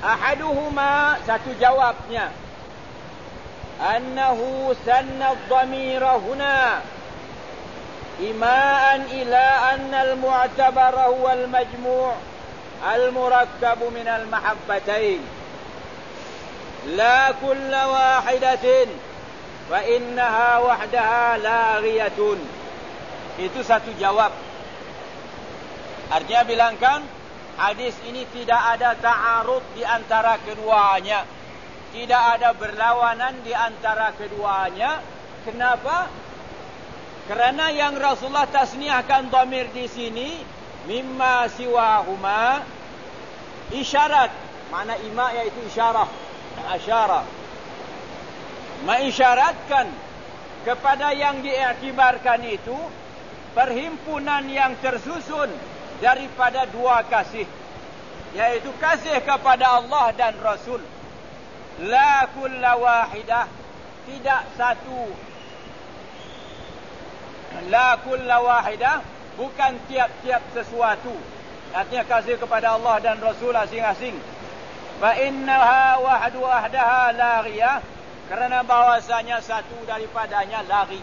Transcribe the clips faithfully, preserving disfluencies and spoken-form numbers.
Ahaduhuma, satu jawabnya, annahu sanna ad-dhamira huna ima'an ila anna al-mu'tabara huwa al-majmu' al-murakkab min al-mahabbatain la kulla wahidatin fa innaha wahdaha laghiyatun. Itu satu jawab. Artinya bilangkan hadis ini tidak ada ta'arud di antara keduanya, tidak ada berlawanan di antara keduanya. Kenapa? Kerana yang Rasulullah tasniahkan dhamir di sini mimma siwahuma, isyarat, makna ima iaitu isyarah, asyara, mengisyaratkan kepada yang diiktibarkan itu perhimpunan yang tersusun daripada dua kasih, yaitu kasih kepada Allah dan Rasul. La kulla wahidah, tidak satu. La kulla wahidah, bukan tiap-tiap sesuatu. Artinya kasih kepada Allah dan Rasul asing-asing. Fa innaha wahdu wahdaha laghiyah, kerana bahwasanya satu daripadanya laghi.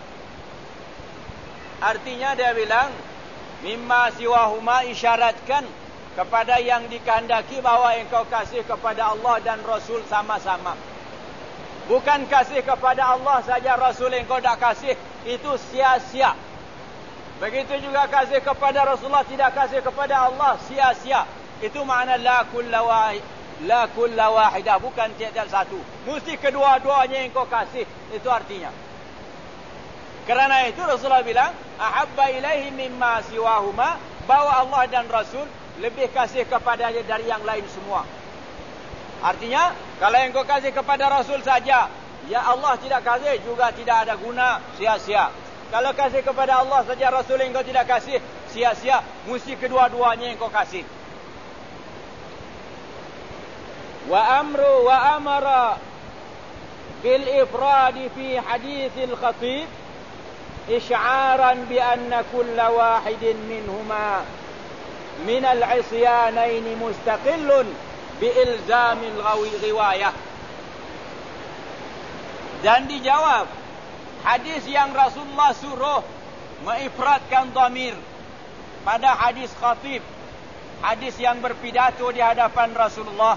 Artinya dia bilang mimma siwahuma, isyaratkan kepada yang dikehendaki bahawa engkau kasih kepada Allah dan Rasul sama-sama. Bukan kasih kepada Allah saja, Rasul engkau tak kasih, itu sia-sia. Begitu juga kasih kepada Rasulullah, tidak kasih kepada Allah, sia-sia. Itu makna la kulla wahid, la kulla wahidah, bukan tiap-tiap satu. Mesti kedua-duanya engkau kasih, itu artinya. Kerana itu Rasulullah bilang ahabba ilaihi mimma siwahuma, bahawa Allah dan Rasul lebih kasih kepadanya dari yang lain semua. Artinya kalau engkau kasih kepada Rasul saja, ya Allah tidak kasih, juga tidak ada guna, sia-sia. Kalau kasih kepada Allah saja, Rasul engkau tidak kasih, sia-sia. Mesti kedua-duanya engkau kasih. Wa amru wa amara bil ifradi fi hadithil khatib إشعارا بأن كل واحد منهما من العصيانين مستقل بإلزام الغواية. Dan dijawab hadis yang Rasulullah suruh mengifradkan dhamir pada hadis khatib, hadis yang berpidato di hadapan Rasulullah.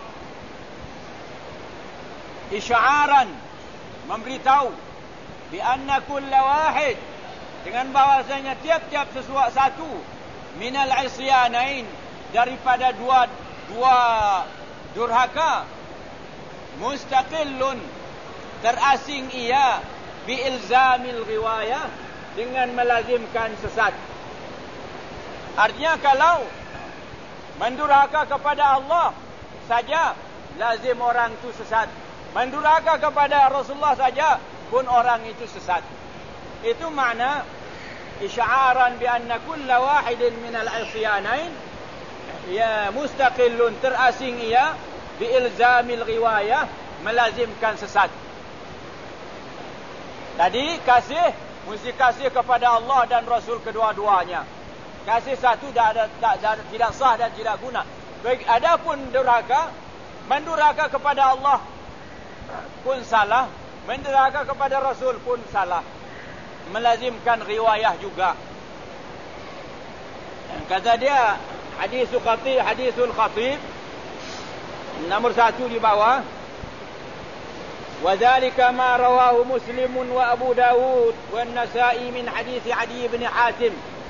Isya'aran, memberitahu, bi anna kulla wahid, dengan bahwasanya tiap-tiap sesuatu minal isyanain, daripada dua dua durhaka, mustaqillun, terasing ia, bi ilzamil riwayah, dengan melazimkan sesat. Artinya kalau mendurhaka kepada Allah saja, lazim orang itu sesat. Mendurhaka kepada Rasulullah saja pun orang itu sesat. Itu makna isya'aran bi anna kulla wahidin minal isyanain ya mustaqillun, terasing ia, bi ilzamil riwayah, melazimkan sesat. Tadi kasih mesti kasih kepada Allah dan Rasul kedua-duanya. Kasih satu dah ada, tak, dah, tidak sah dan tidak guna. Adapun durhaka, mendurhaka kepada Allah pun salah, mendurhaka kepada Rasul pun salah, melazimkan riwayah juga. Kata dia hadisul khatib, hadisul khatib nomor satu di bawah. وذلك ما رواه مسلم وأبو داود والنسائي من حديث عدي بن حاتم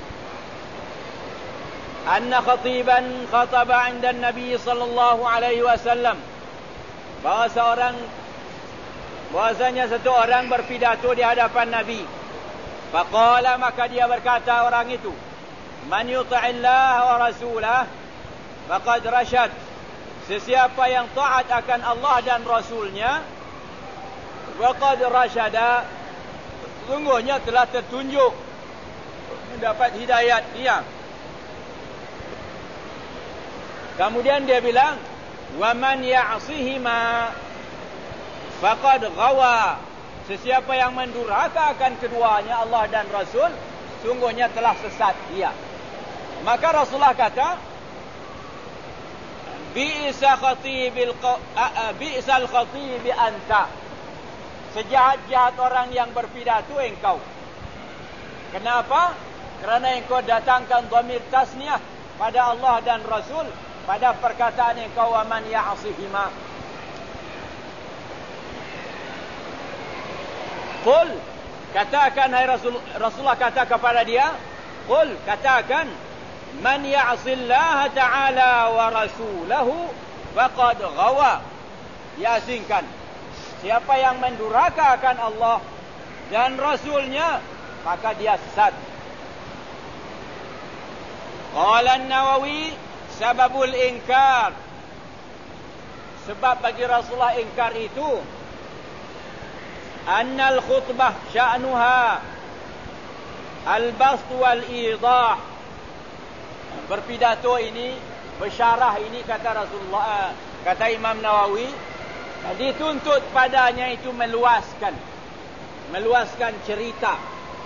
أن خطيبا خطب عند النبي صلى الله عليه وسلم, bahawa seorang bahasanya satu orang berpidato di hadapan Nabi. Faqala, maka dia berkata orang itu, man yuti'illah wa rasulah faqad rasyad, sesiapa yang taat akan Allah dan Rasulnya, faqad rasyada, sungguhnya telah tertunjuk, mendapat hidayat dia. Kemudian dia bilang, wa man ya'sihima faqad ghawa, sesiapa yang mendurhaka akan keduanya, Allah dan Rasul, sungguhnya telah sesat dia. Maka Rasulullah kata, bi'sa khatibil bi'sal khatibi anta. Sejahat-jahat orang yang berpidato engkau. Kenapa? Kerana engkau datangkan dhamir tasniyah pada Allah dan Rasul pada perkataan engkau wa man ya'sihima. Qul, katakan hai Rasul, Rasulullah kata kepada dia, qul, katakan, man ya'sillaha ta'ala wa rasulahu faqad ghawa. Yasinkan, siapa yang mendurhakakan Allah dan Rasulnya, maka dia sesat. Qala an-Nawawi, sababul inkar. Sebab bagi Rasulullah ingkar itu, annal khutbah sya'nuha al-bast wal-idah. Berpidato ini, bersyarah ini, kata Rasulullah, kata Imam Nawawi, dituntut padanya itu meluaskan, meluaskan cerita.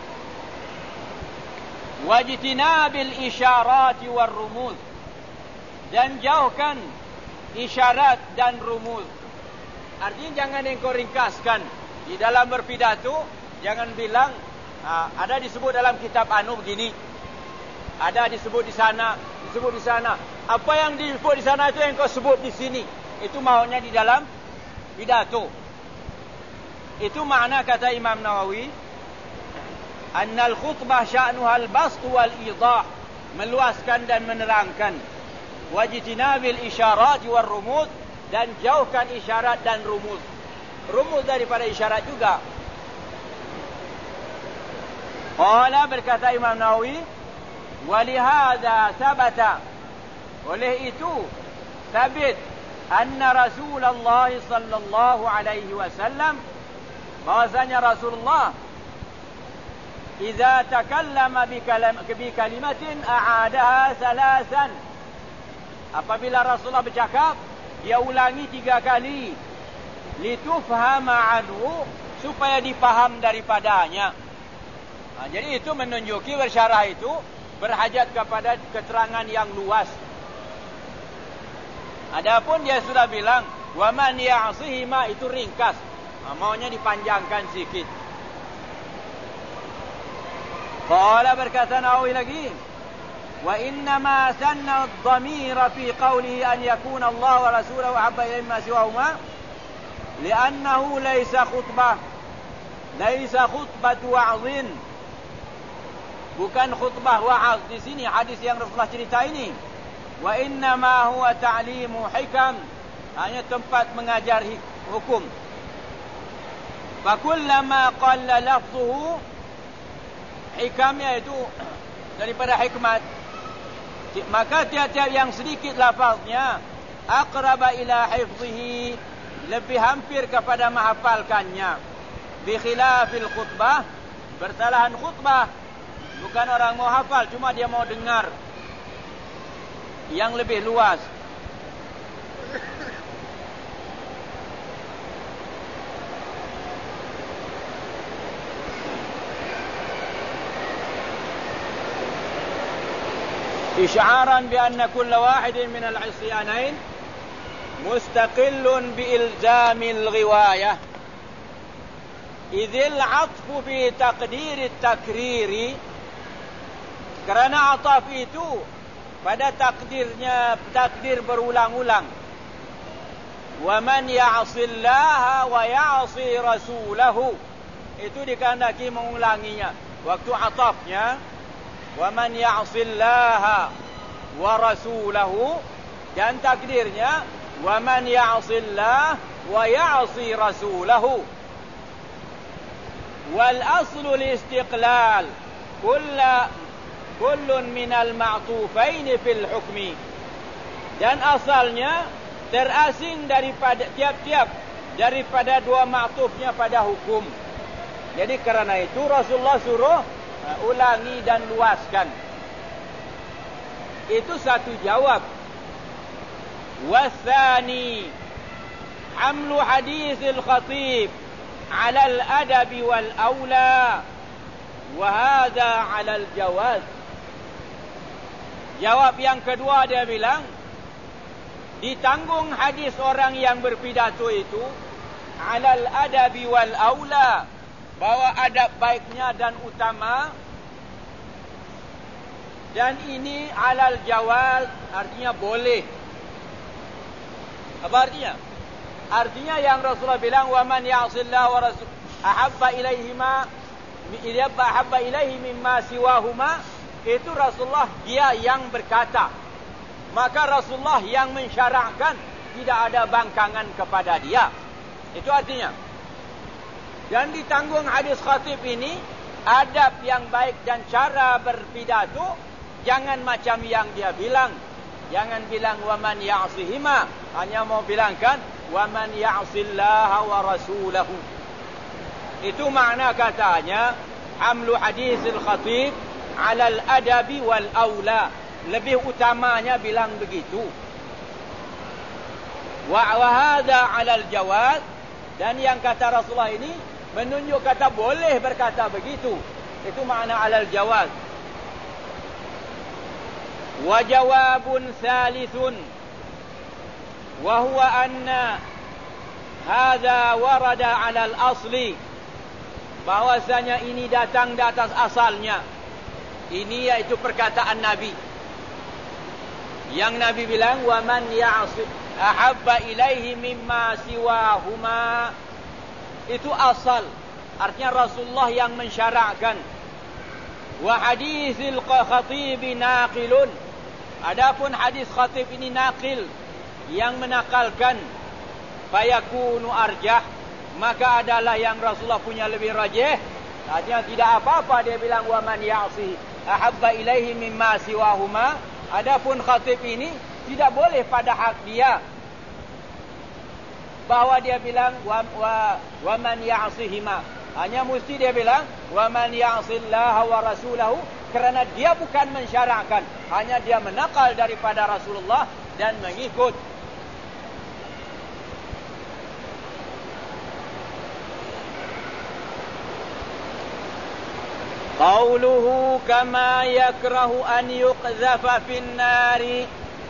Wajtinabil isyarat war rumuz, dan jauhkan isyarat dan rumuz. Artinya jangan engkau ringkaskan di dalam berpidato. Jangan bilang ha, ada disebut dalam kitab anu begini, ada disebut di sana, disebut di sana. Apa yang disebut di sana itu yang kau sebut di sini. Itu maunya di dalam pidato. Itu makna kata Imam Nawawi, annal khutbah sya'nuha al-bast wal idah, meluaskan dan menerangkan. Wajtinabil isyarat war rumuz, dan jauhkan isyarat dan rumuz. Rumuz daripada isyarat juga. Qala, berkata Imam Nawawi, walihada sabata, oleh itu sabit, anna Rasulullah sallallahu alaihi wasallam, bahasanya Rasulullah idza takallama bi kalimatin a'adaha salasan, apabila Rasulullah bercakap, dia ulangi tiga kali, litufhama anhu, supaya dipaham daripadanya. Ha, jadi itu menunjuki bersyarah itu berhajat kepada keterangan yang luas. Adapun dia sudah bilang wa man ya'sihima, itu ringkas, ha, maunya dipanjangkan sikit. Qala, berkata Nawawi lagi, wa inna ma sanna ad-dhamira fi qawlihi an yakuna Allah wa rasuluhu ahabba ilayhi mimma siwahuma li'annahu laysa khutbah, laysa khutbatu wa'dhin, bukan khutbah wa'az di sini hadis yang Rasulullah cerita ini. Wa inna ma huwa ta'limu hikam, hanya tempat mengajar hukum. Fa kullama qalla lafzuhu, hikamnya itu daripada hikmat, maka tiap-tiap yang sedikit lafaznya, aqraba ila hifzihi, lebih hampir kepada menghafalkannya. Bi khilafil khutbah, bersalahan khutbah, bukan orang mau hafal, cuma dia mau dengar yang lebih luas. Isy'aran bi anna kull wahidin min al-'isyanain mustaqillun bi ilzamil riwayah, idzil 'athfu bi taqdir at-takriri, kerana ataf itu pada takdirnya, takdir berulang-ulang. Wa man ya'sillaha wa ya'si rasulahu, itu dikehendaki mengulanginya. Waktu atafnya wa man ya'sillaha wa rasulahu, dan takdirnya wa man ya'sillah wa ya'si rasulahu. Wal aslu al-istiqlal kulla kullun minal ma'tufaini fil hukmi, dan asalnya terasing daripada tiap-tiap daripada dua ma'tufnya pada hukum. Jadi kerana itu Rasulullah suruh uh, ulangi dan luaskan. Itu satu jawab. Wasani, hamlu hadithil khatib ala al-adabi wal awla, wa hadha ala al-jawaz. Jawab yang kedua, dia bilang ditanggung hadis orang yang berpidato itu alal adabi wal aula, bahawa adab baiknya dan utama, dan ini alal jawaz, artinya boleh. Apa artinya? Artinya yang Rasulullah bilang, wa man ya'sillah wa rasul ahabba ilaihi ma idza ahabba ilaihi mimma siwahuma, itu Rasulullah dia yang berkata, maka Rasulullah yang mensyarahkan, tidak ada bangkangan kepada dia. Itu artinya. Dan ditanggung hadis khatib ini, adab yang baik dan cara berpidato, jangan macam yang dia bilang. Jangan bilang wa man ya'sihima, hanya mau bilangkan wa man ya'sillaha wa rasulahu. Itu makna katanya hamlu hadisil khatib alal adabi wal aula, lebih utamanya bilang begitu. Wa hadha alal jawaz, dan yang kata Rasulullah ini menunjuk kata boleh berkata begitu. Itu makna alal jawaz. Wa jawabun thalithun wa huwa anna hadha warada alal asli, bahwasanya ini datang di atas asalnya. Ini yaitu perkataan Nabi. Yang Nabi bilang wa man ya'si ahabba ilaihi mimma siwahuma, itu asal, artinya Rasulullah yang mensyarahkan. Wa hadithil khatib naqilun, adapun hadis khatib ini naqil, yang menakalkan. Fayakunu arjah, maka adalah yang Rasulullah punya lebih rajih. Artinya tidak apa-apa dia bilang wa man ya'si ahabba ilaihi mimma siwahuma. Adapun khatib ini tidak boleh pada hak dia, bahawa dia bilang wa wa, wa man ya'sihima. Hanya mesti dia bilang wa man ya'sillaha wa rasulahu, kerana dia bukan mensyarahkan, hanya dia menakal daripada Rasulullah dan mengikut. Qauluhu kama yakrahu an yuqdhafa fin nari,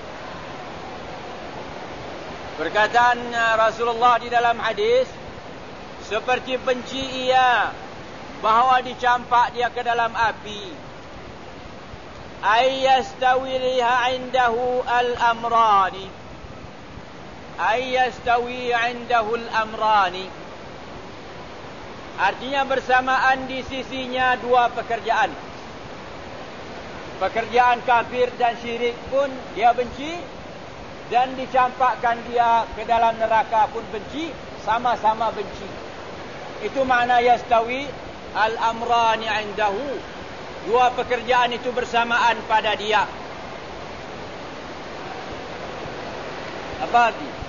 perkataan Rasulullah di dalam hadis, seperti benci ia bahawa dicampak dia ke dalam api. Ay yastawi liha indahu al-amrani, ay yastawi indahu al-amrani, artinya bersamaan di sisinya dua pekerjaan. Pekerjaan kafir dan syirik pun dia benci, dan dicampakkan dia ke dalam neraka pun benci, sama-sama benci. Itu makna yastawi al-amrani indahu, dua pekerjaan itu bersamaan pada dia. Apa arti?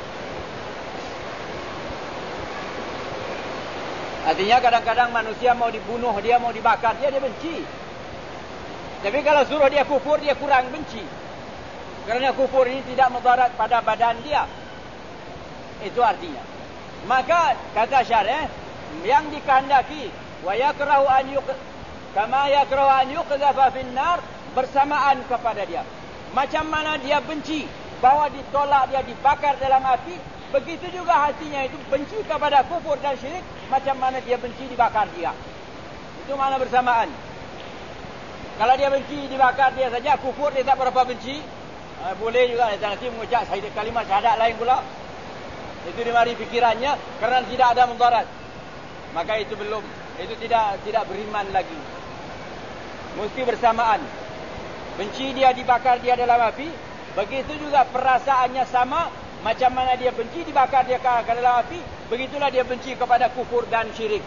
Artinya kadang-kadang manusia mau dibunuh dia, mau dibakar dia, dia benci. Tapi kalau suruh dia kufur, dia kurang benci, kerana kufur ini tidak mudarat pada badan dia. Itu artinya. Maka kata syarah, yang dikehendaki wa yakrahu an yuq kama yakrahu an yuqdhafa fin nar, bersamaan kepada dia. Macam mana dia benci bahawa ditolak dia dibakar dalam api, begitu juga hatinya itu benci kepada kufur dan syirik, macam mana dia benci dibakar dia. Itu makna bersamaan. Kalau dia benci dibakar dia saja, kufur dia tak berapa benci, uh, boleh juga dia nanti mengucap kalimat syahadat lain pula. Itu di mari fikirannya, kerana tidak ada mudarat. Maka itu belum, itu tidak tidak beriman lagi. Mesti bersamaan. Benci dia dibakar dia dalam api, begitu juga perasaannya sama. Macam mana dia benci dibakar dia ke dalam api, begitulah dia benci kepada kufur dan syirik.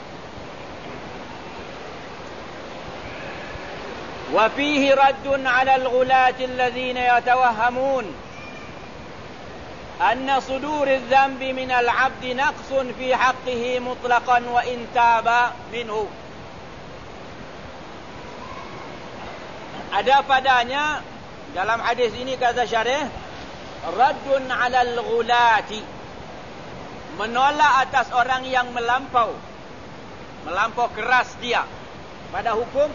Wa fihi raddun 'ala al-ghulati alladhina yatawahhamun anna sudur adh-dhanbi min al-'abdi naqsun fi haqqihi mutlaqan wa in taba minhu. Ada padanya dalam hadis ini, kata syarih, raddun 'alal ghulati, menolak atas orang yang melampau melampau keras dia pada hukum.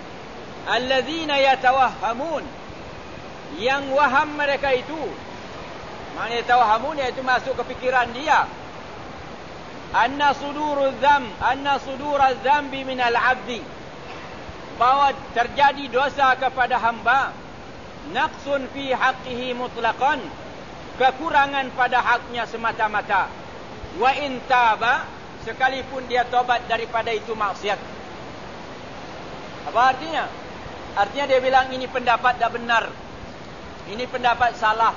Alladzina yatawahhamun, yang waham mereka itu Maknanya tawahamun iaitu masuk ke fikiran dia. Anna sudurul dzam, anna suduraz dzambi minal 'abdi. Bahwa terjadi dosa kepada hamba, naqsun fi haqqihi mutlaqan, kekurangan pada haknya semata-mata. Wa in taba, sekalipun dia tobat daripada itu maksiat. Apa artinya? Artinya dia bilang ini pendapat tak benar. Ini pendapat salah.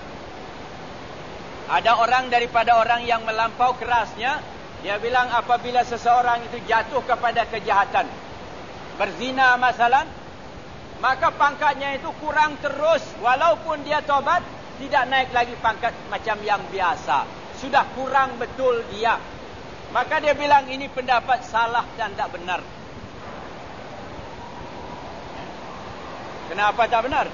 Ada orang daripada orang yang melampau kerasnya, dia bilang apabila seseorang itu jatuh kepada kejahatan, berzina masalan, maka pangkatnya itu kurang terus. Walaupun dia tobat, tidak naik lagi pangkat macam yang biasa. Sudah kurang betul dia. Maka dia bilang ini pendapat salah dan tak benar. Kenapa tak benar?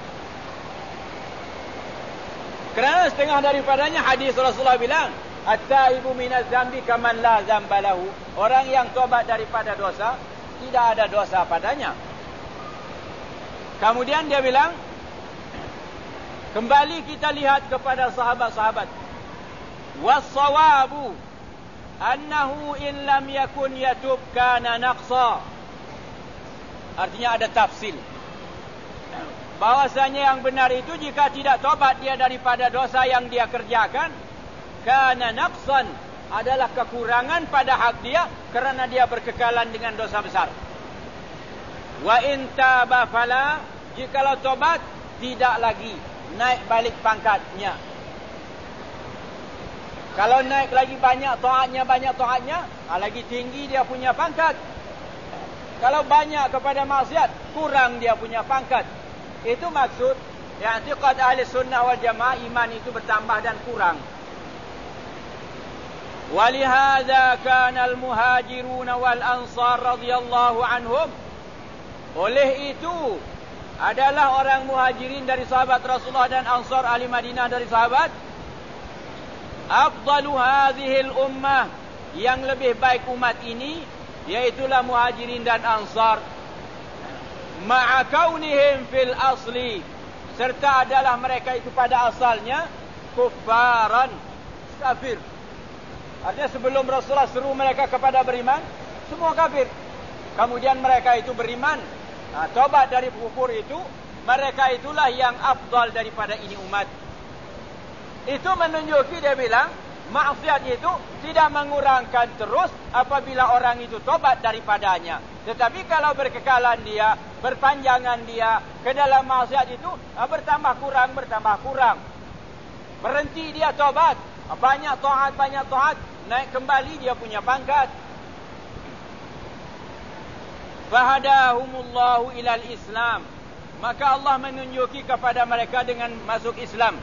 Kerana setengah daripadanya hadis Rasulullah bilang, at-taibu minaz zambi kaman la zamba lahu. Orang yang tobat daripada dosa, tidak ada dosa padanya. Kemudian dia bilang, kembali kita lihat kepada sahabat-sahabat. Was-sawabu annahu in lam yakun yatub kana naqsa. Artinya ada tafsil. Bahwasanya yang benar itu jika tidak tobat dia daripada dosa yang dia kerjakan, kana naqsan, adalah kekurangan pada hak dia kerana dia berkekalan dengan dosa besar. Wa in taba fala, jikalau tobat tidak lagi naik balik pangkatnya. Kalau naik lagi banyak taatnya, banyak taatnya, lagi tinggi dia punya pangkat. Kalau banyak kepada maksiat, kurang dia punya pangkat. Itu maksud yang i'tiqad ahli sunnah wal jamaah, iman itu bertambah dan kurang. Walihadza kana al-muhajirun wal ansar radhiyallahu anhum. Oleh itu adalah orang muhajirin dari sahabat Rasulullah dan ansar ahli Madinah dari sahabat, afdalu hadhihi al-ummah, yang lebih baik umat ini, yaitulah muhajirin dan ansar. Ma'a kaunihim fil asli, serta adalah mereka itu pada asalnya kuffaran, kafir. Artinya sebelum Rasulullah seru mereka kepada beriman, semua kafir. Kemudian mereka itu beriman, nah, tobat dari kufur itu, mereka itulah yang afdal daripada ini umat. Itu menunjuki, dia bilang, maksiat itu tidak mengurangkan terus apabila orang itu tobat daripadanya. Tetapi kalau berkekalan dia, berpanjangan dia ke dalam maksiat itu, bertambah kurang, bertambah kurang. Berhenti dia tobat, banyak taat, banyak taat, naik kembali dia punya pangkat. Fahadahumullahu ilal Islam, maka Allah menunjuki kepada mereka dengan masuk Islam.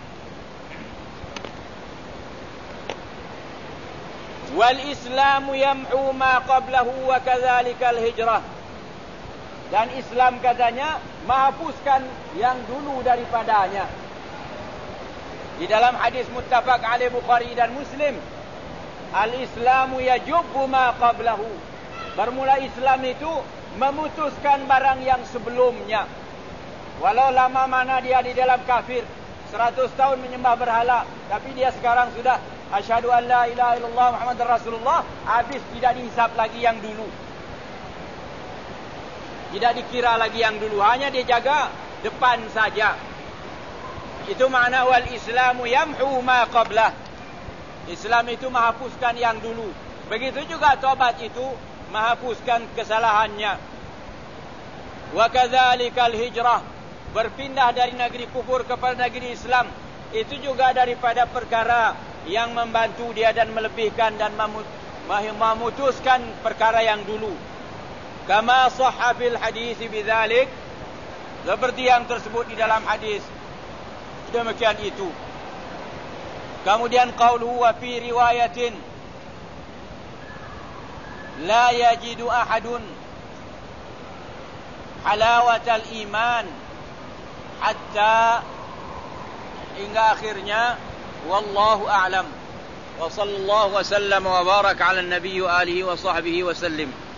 Wal Islamu yam'u ma qablahu wa kadzalikal hijrah. Dan Islam katanya menghapuskan yang dulu daripadanya. Di dalam hadis muttafaq alaih Bukhari dan Muslim, al-Islamu yajubbu ma qablahu. Bermula Islam itu memutuskan barang yang sebelumnya. Walau lama mana dia di dalam kafir, seratus tahun menyembah berhala, tapi dia sekarang sudah asyhadu an la ilaha illallah Muhammadar Rasulullah, habis tidak dihisap lagi yang dulu. Tidak dikira lagi yang dulu, hanya dia jaga depan saja. Itu makna wal Islamu yamhu ma qablah. Islam itu menghapuskan yang dulu. Begitu juga taubat itu menghapuskan kesalahannya. Wa kadzalikal hijrah, berpindah dari negeri kufur kepada negeri Islam, itu juga daripada perkara yang membantu dia dan melebihkan dan memutuskan perkara yang dulu. Kama sahha fil hadis bidzalik, seperti yang tersebut di dalam hadis, demikian itu. Kemudian qauluhu wa fi riwayatin la yajidu ahadun halawatal iman hatta, hingga akhirnya. Wallahu a'lam. Wa sallallahu wa sallam wa baraka ala an-nabiy wa alihi wa sahbihi wa sallim.